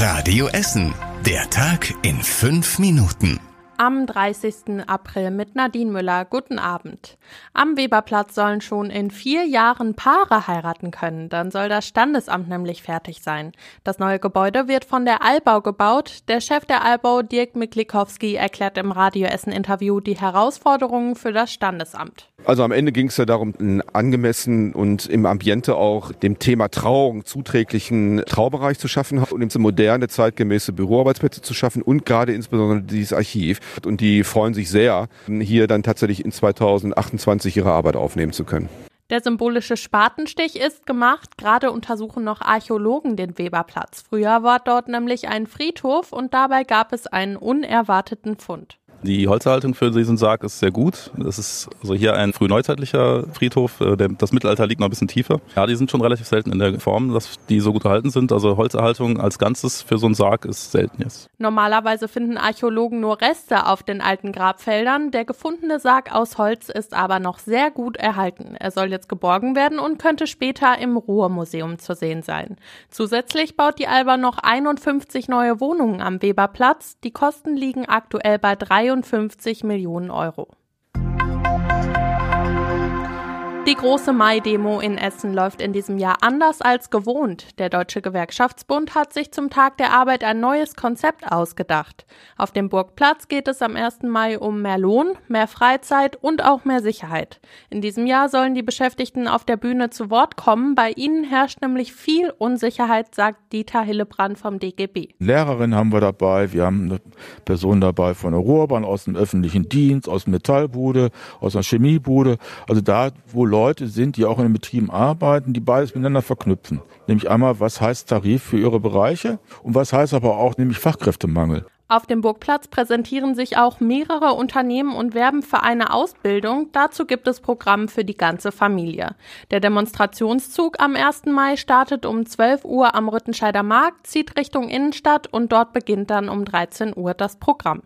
Radio Essen. Der Tag in 5 Minuten. Am 30. April mit Nadine Müller. Guten Abend. Am Weberplatz sollen schon in 4 Jahren Paare heiraten können. Dann soll das Standesamt nämlich fertig sein. Das neue Gebäude wird von der Allbau gebaut. Der Chef der Allbau, Dirk Miklikowski, erklärt im Radio Essen-Interview die Herausforderungen für das Standesamt. Also am Ende ging es ja darum, einen angemessen und im Ambiente auch dem Thema Trauung zuträglichen Traubereich zu schaffen und moderne, zeitgemäße Büroarbeitsplätze zu schaffen und gerade insbesondere dieses Archiv. Und die freuen sich sehr, hier dann tatsächlich in 2028 ihre Arbeit aufnehmen zu können. Der symbolische Spatenstich ist gemacht. Gerade untersuchen noch Archäologen den Weberplatz. Früher war dort nämlich ein Friedhof und dabei gab es einen unerwarteten Fund. Die Holzerhaltung für diesen Sarg ist sehr gut. Das ist also hier ein frühneuzeitlicher Friedhof. Das Mittelalter liegt noch ein bisschen tiefer. Ja, die sind schon relativ selten in der Form, dass die so gut erhalten sind. Also Holzerhaltung als Ganzes für so einen Sarg ist selten jetzt. Normalerweise finden Archäologen nur Reste auf den alten Grabfeldern. Der gefundene Sarg aus Holz ist aber noch sehr gut erhalten. Er soll jetzt geborgen werden und könnte später im Ruhrmuseum zu sehen sein. Zusätzlich baut die Alba noch 51 neue Wohnungen am Weberplatz. Die Kosten liegen aktuell bei 53 Millionen Euro. Die große Mai-Demo in Essen läuft in diesem Jahr anders als gewohnt. Der Deutsche Gewerkschaftsbund hat sich zum Tag der Arbeit ein neues Konzept ausgedacht. Auf dem Burgplatz geht es am 1. Mai um mehr Lohn, mehr Freizeit und auch mehr Sicherheit. In diesem Jahr sollen die Beschäftigten auf der Bühne zu Wort kommen. Bei ihnen herrscht nämlich viel Unsicherheit, sagt Dieter Hillebrand vom DGB. Lehrerin haben wir dabei, wir haben eine Person dabei von der Ruhrbahn, aus dem öffentlichen Dienst, aus der Metallbude, aus der Chemiebude. Also da, wo Leute sind, die auch in den Betrieben arbeiten, die beides miteinander verknüpfen. Nämlich einmal, was heißt Tarif für ihre Bereiche und was heißt aber auch nämlich Fachkräftemangel. Auf dem Burgplatz präsentieren sich auch mehrere Unternehmen und werben für eine Ausbildung. Dazu gibt es Programme für die ganze Familie. Der Demonstrationszug am 1. Mai startet um 12 Uhr am Rüttenscheider Markt, zieht Richtung Innenstadt und dort beginnt dann um 13 Uhr das Programm.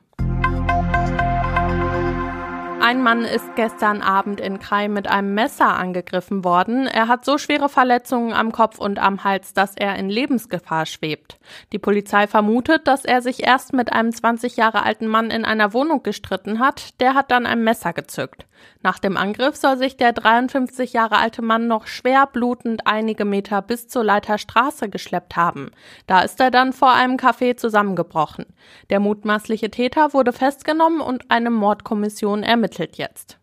Ein Mann ist gestern Abend in Krai mit einem Messer angegriffen worden. Er hat so schwere Verletzungen am Kopf und am Hals, dass er in Lebensgefahr schwebt. Die Polizei vermutet, dass er sich erst mit einem 20 Jahre alten Mann in einer Wohnung gestritten hat. Der hat dann ein Messer gezückt. Nach dem Angriff soll sich der 53 Jahre alte Mann noch schwer blutend einige Meter bis zur Leiter Straße geschleppt haben. Da ist er dann vor einem Café zusammengebrochen. Der mutmaßliche Täter wurde festgenommen und eine Mordkommission ermittelt jetzt.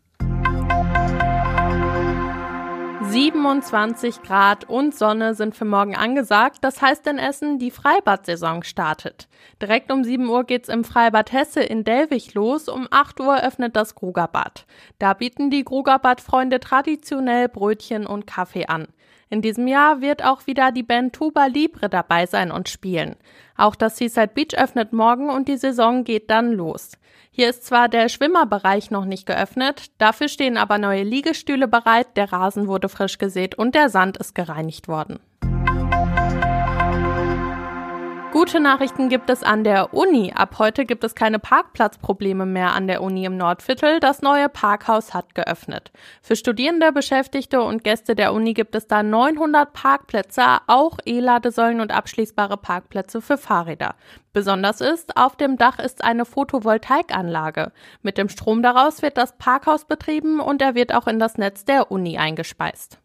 27 Grad und Sonne sind für morgen angesagt. Das heißt in Essen, die Freibad-Saison startet. Direkt um 7 Uhr geht's im Freibad Hesse in Delwig los. Um 8 Uhr öffnet das Grugerbad. Da bieten die Grugerbad-Freunde traditionell Brötchen und Kaffee an. In diesem Jahr wird auch wieder die Band Tuba Libre dabei sein und spielen. Auch das Seaside Beach öffnet morgen und die Saison geht dann los. Hier ist zwar der Schwimmerbereich noch nicht geöffnet, dafür stehen aber neue Liegestühle bereit, der Rasen wurde frisch gesät und der Sand ist gereinigt worden. Gute Nachrichten gibt es an der Uni. Ab heute gibt es keine Parkplatzprobleme mehr an der Uni im Nordviertel. Das neue Parkhaus hat geöffnet. Für Studierende, Beschäftigte und Gäste der Uni gibt es da 900 Parkplätze, auch E-Ladesäulen und abschließbare Parkplätze für Fahrräder. Besonders ist, auf dem Dach ist eine Photovoltaikanlage. Mit dem Strom daraus wird das Parkhaus betrieben und er wird auch in das Netz der Uni eingespeist.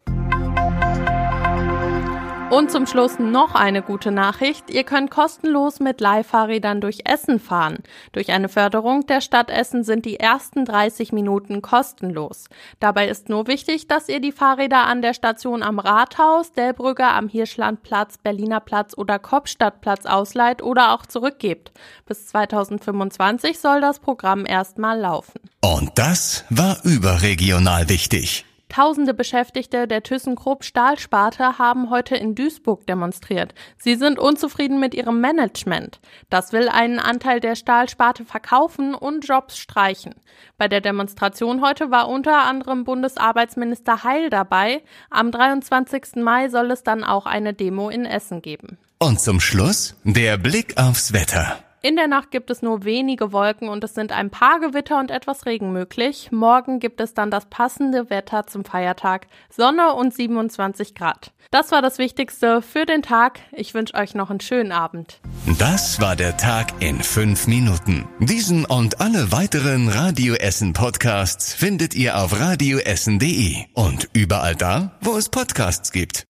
Und zum Schluss noch eine gute Nachricht. Ihr könnt kostenlos mit Leihfahrrädern durch Essen fahren. Durch eine Förderung der Stadt Essen sind die ersten 30 Minuten kostenlos. Dabei ist nur wichtig, dass ihr die Fahrräder an der Station am Rathaus, Delbrügge, am Hirschlandplatz, Berliner Platz oder Kopstadtplatz ausleiht oder auch zurückgebt. Bis 2025 soll das Programm erstmal laufen. Und das war überregional wichtig. Tausende Beschäftigte der ThyssenKrupp Stahlsparte haben heute in Duisburg demonstriert. Sie sind unzufrieden mit ihrem Management. Das will einen Anteil der Stahlsparte verkaufen und Jobs streichen. Bei der Demonstration heute war unter anderem Bundesarbeitsminister Heil dabei. Am 23. Mai soll es dann auch eine Demo in Essen geben. Und zum Schluss der Blick aufs Wetter. In der Nacht gibt es nur wenige Wolken und es sind ein paar Gewitter und etwas Regen möglich. Morgen gibt es dann das passende Wetter zum Feiertag, Sonne und 27 Grad. Das war das Wichtigste für den Tag. Ich wünsche euch noch einen schönen Abend. Das war der Tag in 5 Minuten. Diesen und alle weiteren Radio Essen Podcasts findet ihr auf radioessen.de und überall da, wo es Podcasts gibt.